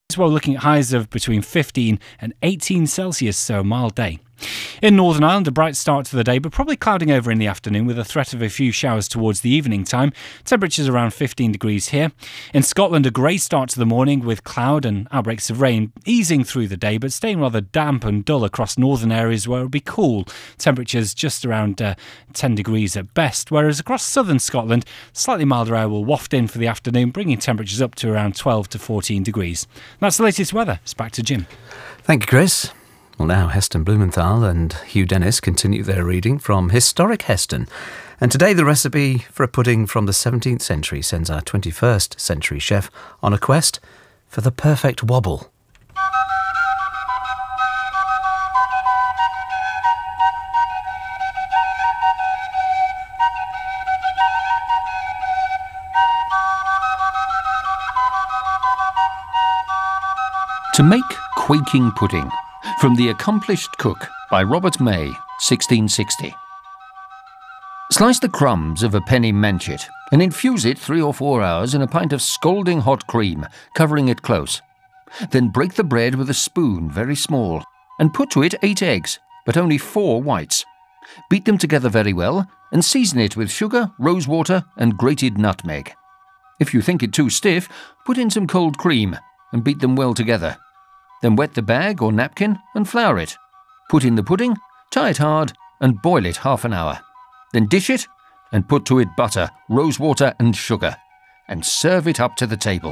Well, looking at highs of between 15 and 18 Celsius, so a mild day. In Northern Ireland, a bright start to the day, but probably clouding over in the afternoon with a threat of a few showers towards the evening time. Temperatures around 15 degrees here. In Scotland, a grey start to the morning with cloud and outbreaks of rain easing through the day, but staying rather damp and dull across northern areas where it'll be cool. Temperatures just around 10 degrees at best, whereas across southern Scotland, slightly milder air will waft in for the afternoon, bringing temperatures up to around 12 to 14 degrees. That's the latest weather. It's back to Jim. Thank you, Chris. Well, now Heston Blumenthal and Hugh Dennis continue their reading from Historic Heston. And today the recipe for a pudding from the 17th century sends our 21st century chef on a quest for the perfect wobble. To make quaking pudding, from The Accomplished Cook by Robert May, 1660. Slice the crumbs of a penny manchet and infuse it 3 or 4 hours in a pint of scalding hot cream, covering it close. Then break the bread with a spoon very small and put to it 8 eggs, but only 4 whites. Beat them together very well and season it with sugar, rosewater and grated nutmeg. If you think it too stiff, put in some cold cream and beat them well together. Then wet the bag or napkin and flour it. Put in the pudding, tie it hard and boil it half an hour. Then dish it and put to it butter, rosewater and sugar and serve it up to the table.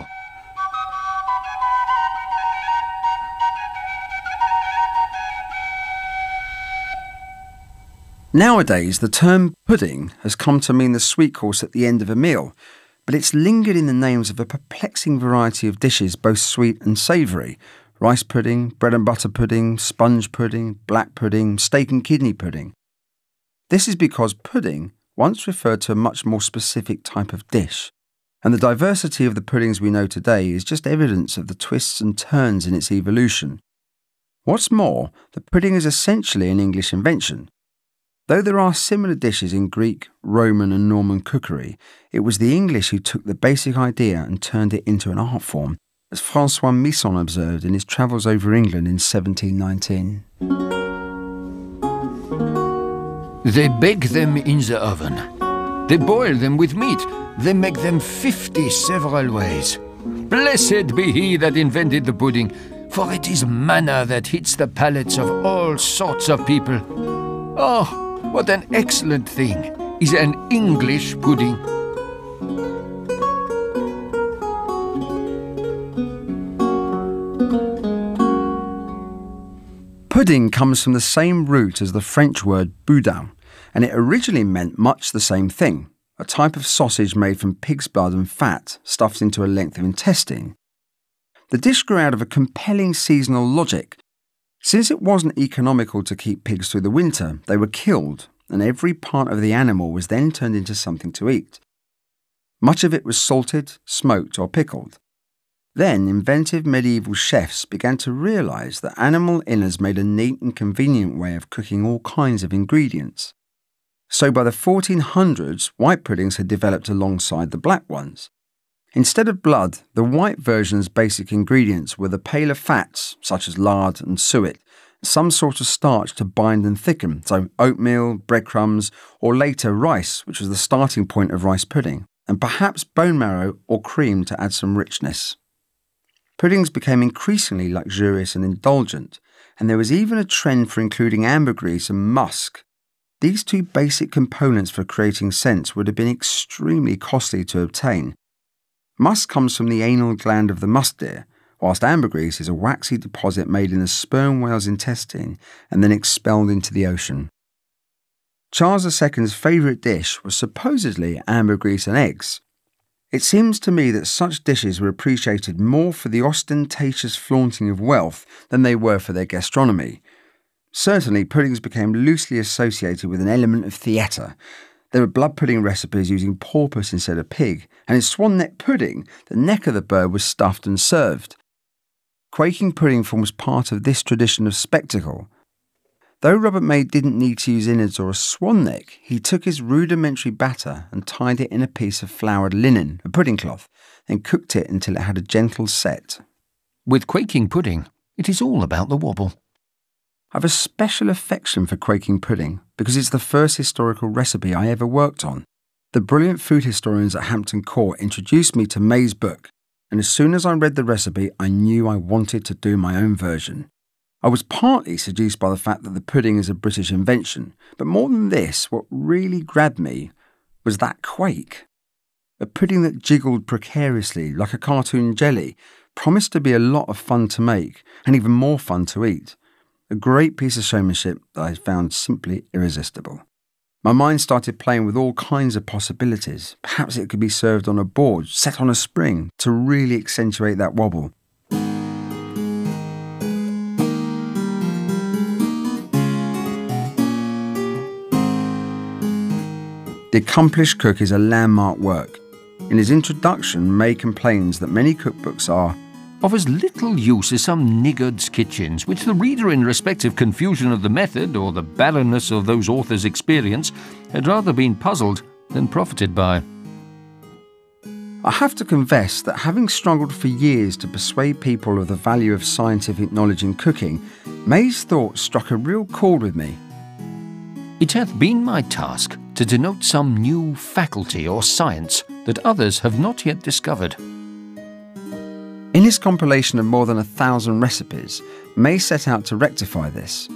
Nowadays, the term pudding has come to mean the sweet course at the end of a meal, but it's lingered in the names of a perplexing variety of dishes, both sweet and savoury. Rice pudding, bread and butter pudding, sponge pudding, black pudding, steak and kidney pudding. This is because pudding once referred to a much more specific type of dish, and the diversity of the puddings we know today is just evidence of the twists and turns in its evolution. What's more, the pudding is essentially an English invention. Though there are similar dishes in Greek, Roman and Norman cookery, it was the English who took the basic idea and turned it into an art form, as François Misson observed in his travels over England in 1719. They bake them in the oven. They boil them with meat. They make them 50 several ways. Blessed be he that invented the pudding, for it is manna that hits the palates of all sorts of people. Oh, what an excellent thing is an English pudding. Pudding comes from the same root as the French word boudin, and it originally meant much the same thing, a type of sausage made from pig's blood and fat stuffed into a length of intestine. The dish grew out of a compelling seasonal logic. Since it wasn't economical to keep pigs through the winter, they were killed, and every part of the animal was then turned into something to eat. Much of it was salted, smoked or pickled. Then inventive medieval chefs began to realise that animal innards made a neat and convenient way of cooking all kinds of ingredients. So by the 1400s, white puddings had developed alongside the black ones. Instead of blood, the white version's basic ingredients were the paler fats, such as lard and suet, some sort of starch to bind and thicken, so oatmeal, breadcrumbs, or later rice, which was the starting point of rice pudding, and perhaps bone marrow or cream to add some richness. Puddings became increasingly luxurious and indulgent, and there was even a trend for including ambergris and musk. These two basic components for creating scents would have been extremely costly to obtain. Musk comes from the anal gland of the musk deer, whilst ambergris is a waxy deposit made in the sperm whale's intestine and then expelled into the ocean. Charles II's favourite dish was supposedly ambergris and eggs. It seems to me that such dishes were appreciated more for the ostentatious flaunting of wealth than they were for their gastronomy. Certainly, puddings became loosely associated with an element of theatre. There were blood pudding recipes using porpoise instead of pig, and in swan neck pudding, the neck of the bird was stuffed and served. Quaking pudding forms part of this tradition of spectacle. Though Robert May didn't need to use innards or a swan neck, he took his rudimentary batter and tied it in a piece of floured linen, a pudding cloth, then cooked it until it had a gentle set. With quaking pudding, it is all about the wobble. I have a special affection for quaking pudding because it's the first historical recipe I ever worked on. The brilliant food historians at Hampton Court introduced me to May's book, and as soon as I read the recipe, I knew I wanted to do my own version. I was partly seduced by the fact that the pudding is a British invention, but more than this, what really grabbed me was that quake. A pudding that jiggled precariously like a cartoon jelly promised to be a lot of fun to make and even more fun to eat. A great piece of showmanship that I found simply irresistible. My mind started playing with all kinds of possibilities. Perhaps it could be served on a board, set on a spring, to really accentuate that wobble. The Accomplished Cook is a landmark work. In his introduction, May complains that many cookbooks are of as little use as some niggard's kitchens, which the reader, in respective confusion of the method or the barrenness of those authors' experience, had rather been puzzled than profited by. I have to confess that having struggled for years to persuade people of the value of scientific knowledge in cooking, May's thoughts struck a real chord with me. It hath been my task to denote some new faculty or science that others have not yet discovered. In his compilation of more than 1,000 recipes, May set out to rectify this.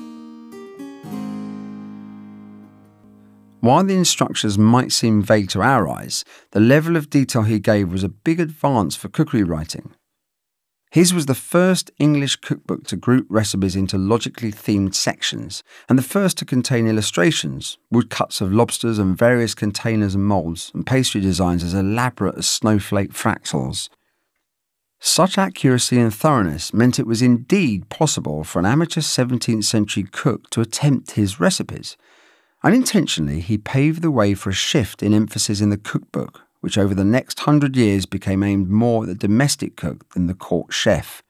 While the instructions might seem vague to our eyes, the level of detail he gave was a big advance for cookery writing. His was the first English cookbook to group recipes into logically themed sections, and the first to contain illustrations, woodcuts of lobsters and various containers and moulds, and pastry designs as elaborate as snowflake fractals. Such accuracy and thoroughness meant it was indeed possible for an amateur 17th century cook to attempt his recipes. Unintentionally, he paved the way for a shift in emphasis in the cookbook, which over the next 100 years became aimed more at the domestic cook than the court chef.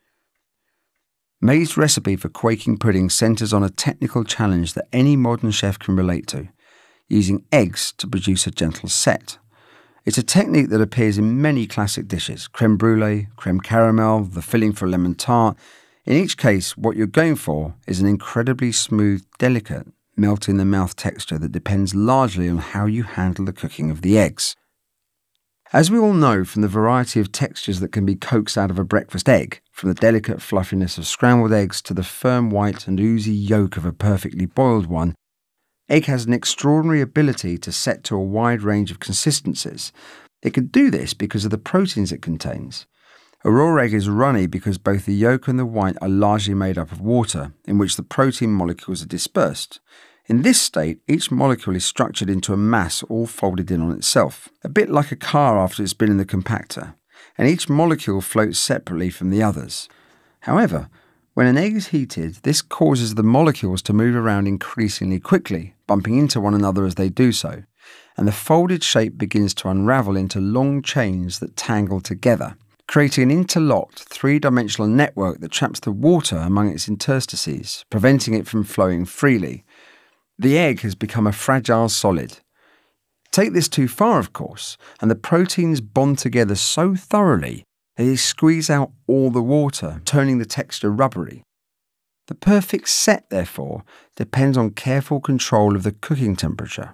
May's recipe for quaking pudding centres on a technical challenge that any modern chef can relate to, using eggs to produce a gentle set. It's a technique that appears in many classic dishes: creme brulee, creme caramel, the filling for a lemon tart. In each case, what you're going for is an incredibly smooth, delicate, melt-in-the-mouth texture that depends largely on how you handle the cooking of the eggs. As we all know from the variety of textures that can be coaxed out of a breakfast egg, from the delicate fluffiness of scrambled eggs to the firm white and oozy yolk of a perfectly boiled one, egg has an extraordinary ability to set to a wide range of consistencies. It can do this because of the proteins it contains. A raw egg is runny because both the yolk and the white are largely made up of water, in which the protein molecules are dispersed. In this state, each molecule is structured into a mass all folded in on itself, a bit like a car after it's been in the compactor, and each molecule floats separately from the others. However, when an egg is heated, this causes the molecules to move around increasingly quickly, bumping into one another as they do so, and the folded shape begins to unravel into long chains that tangle together, creating an interlocked, three-dimensional network that traps the water among its interstices, preventing it from flowing freely. The egg has become a fragile solid. Take this too far, of course, and the proteins bond together so thoroughly they squeeze out all the water, turning the texture rubbery. The perfect set, therefore, depends on careful control of the cooking temperature.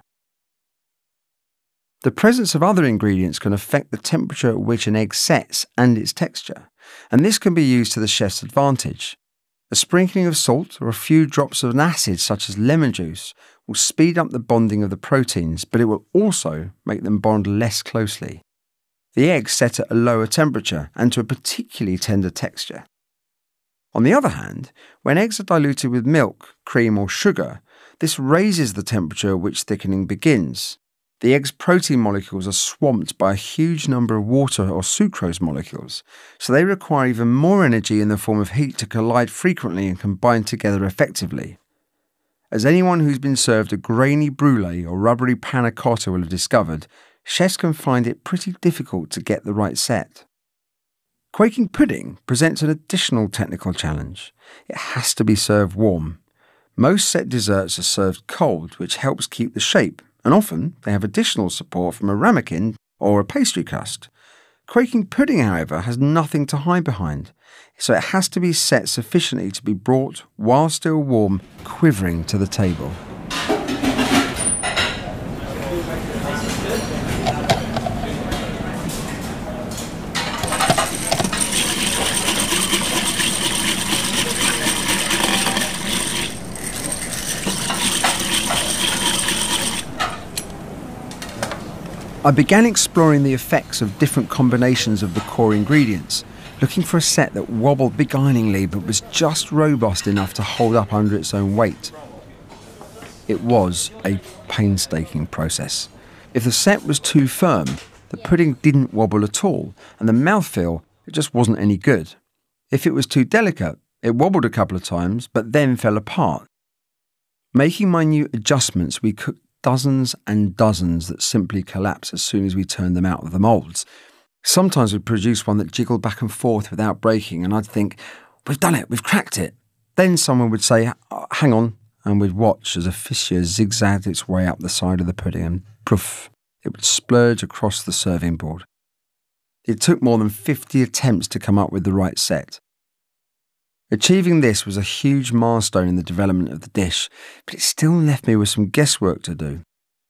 The presence of other ingredients can affect the temperature at which an egg sets and its texture, and this can be used to the chef's advantage. A sprinkling of salt or a few drops of an acid such as lemon juice will speed up the bonding of the proteins, but it will also make them bond less closely. The eggs set at a lower temperature and to a particularly tender texture. On the other hand, when eggs are diluted with milk, cream or sugar, this raises the temperature at which thickening begins. The egg's protein molecules are swamped by a huge number of water or sucrose molecules, so they require even more energy in the form of heat to collide frequently and combine together effectively. As anyone who's been served a grainy brulee or rubbery panna cotta will have discovered, chefs can find it pretty difficult to get the right set. Quaking pudding presents an additional technical challenge. It has to be served warm. Most set desserts are served cold, which helps keep the shape, and often they have additional support from a ramekin or a pastry crust. Quaking pudding, however, has nothing to hide behind, so it has to be set sufficiently to be brought, while still warm, quivering to the table. I began exploring the effects of different combinations of the core ingredients, looking for a set that wobbled beguilingly but was just robust enough to hold up under its own weight. It was a painstaking process. If the set was too firm, the pudding didn't wobble at all, and the mouthfeel, it just wasn't any good. If it was too delicate, it wobbled a couple of times, but then fell apart. Making minute adjustments, we cooked dozens and dozens that simply collapsed as soon as we turned them out of the moulds. Sometimes we'd produce one that jiggled back and forth without breaking, and I'd think, we've done it, we've cracked it. Then someone would say, hang on, and we'd watch as a fissure zigzagged its way up the side of the pudding, and poof, it would splurge across the serving board. It took more than 50 attempts to come up with the right set. Achieving this was a huge milestone in the development of the dish, but it still left me with some guesswork to do.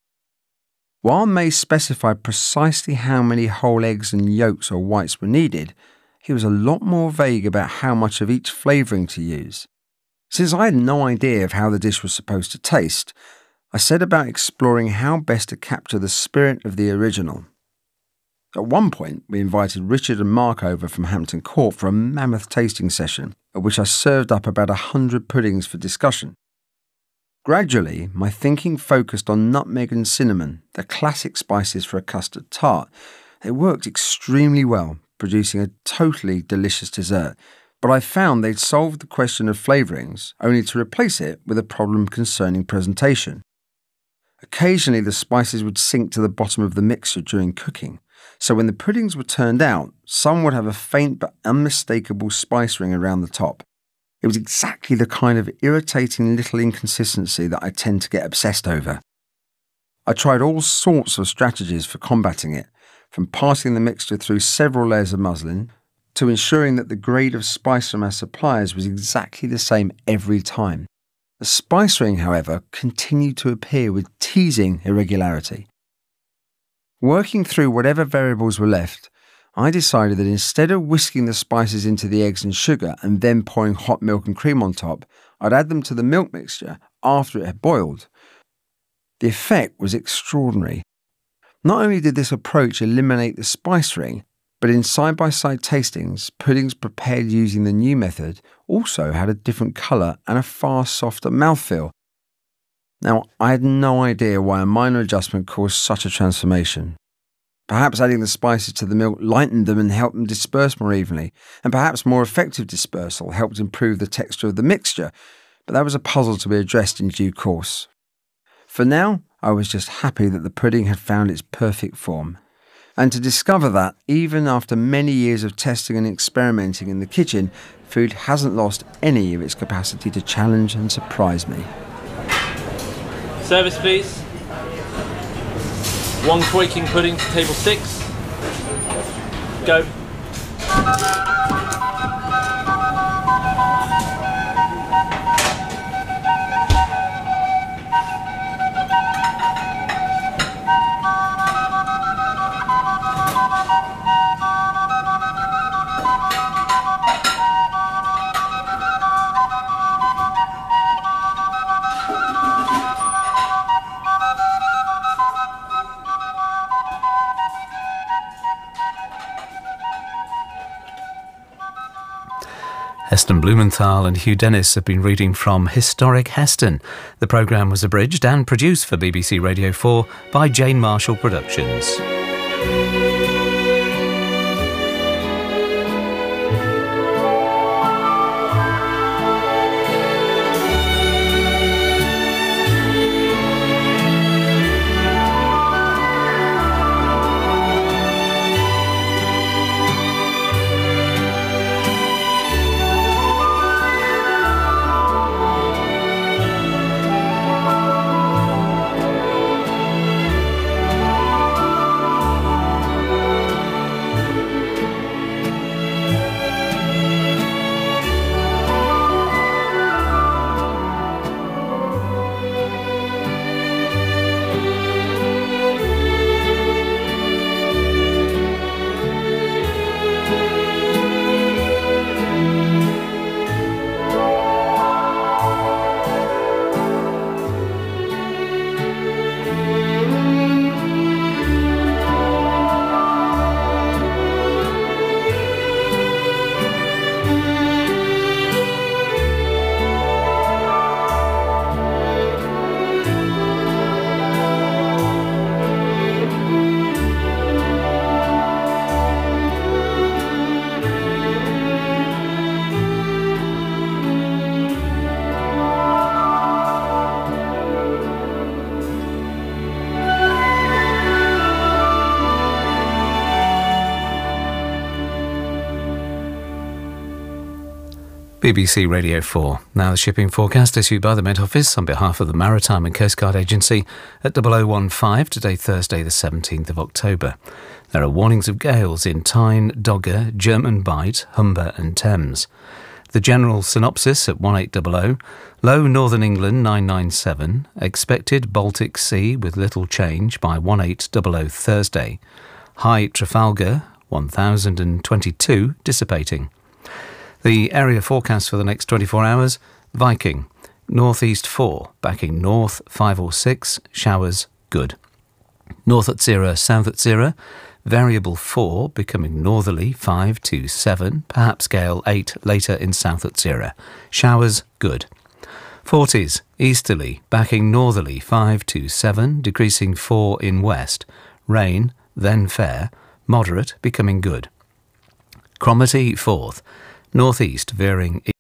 While May specified precisely how many whole eggs and yolks or whites were needed, he was a lot more vague about how much of each flavouring to use. Since I had no idea of how the dish was supposed to taste, I set about exploring how best to capture the spirit of the original. At one point, we invited Richard and Mark over from Hampton Court for a mammoth tasting session, at which I served up about 100 puddings for discussion. Gradually, my thinking focused on nutmeg and cinnamon, the classic spices for a custard tart. They worked extremely well, producing a totally delicious dessert, but I found they'd solved the question of flavourings, only to replace it with a problem concerning presentation. Occasionally, the spices would sink to the bottom of the mixture during cooking, so when the puddings were turned out, some would have a faint but unmistakable spice ring around the top. It was exactly the kind of irritating little inconsistency that I tend to get obsessed over. I tried all sorts of strategies for combating it, from passing the mixture through several layers of muslin, to ensuring that the grade of spice from our suppliers was exactly the same every time. The spice ring, however, continued to appear with teasing irregularity. Working through whatever variables were left, I decided that instead of whisking the spices into the eggs and sugar and then pouring hot milk and cream on top, I'd add them to the milk mixture after it had boiled. The effect was extraordinary. Not only did this approach eliminate the spice ring, but in side-by-side tastings, puddings prepared using the new method also had a different colour and a far softer mouthfeel. Now, I had no idea why a minor adjustment caused such a transformation. Perhaps adding the spices to the milk lightened them and helped them disperse more evenly, and perhaps more effective dispersal helped improve the texture of the mixture, but that was a puzzle to be addressed in due course. For now, I was just happy that the pudding had found its perfect form, and to discover that, even after many years of testing and experimenting in the kitchen, food hasn't lost any of its capacity to challenge and surprise me. Service please. 1 quaking pudding to table 6. Go. Heston Blumenthal and Hugh Dennis have been reading from Historic Heston. The programme was abridged and produced for BBC Radio 4 by Jane Marshall Productions. BBC Radio 4. Now the shipping forecast issued by the Met Office on behalf of the Maritime and Coast Guard Agency at 0015, today Thursday the 17th of October. There are warnings of gales in Tyne, Dogger, German Bight, Humber and Thames. The general synopsis at 1800, low Northern England 997, expected Baltic Sea with little change by 1800 Thursday. High Trafalgar 1022 dissipating. The area forecast for the next 24 hours, Viking, northeast 4, backing north 5 or 6, showers good. North Atzira, South Atzira, variable 4, becoming northerly 5 to 7, perhaps gale 8 later in South Atzira, showers good. Forties, easterly, backing northerly 5 to 7, decreasing 4 in west, rain, then fair, moderate, becoming good. Cromarty 4th, northeast veering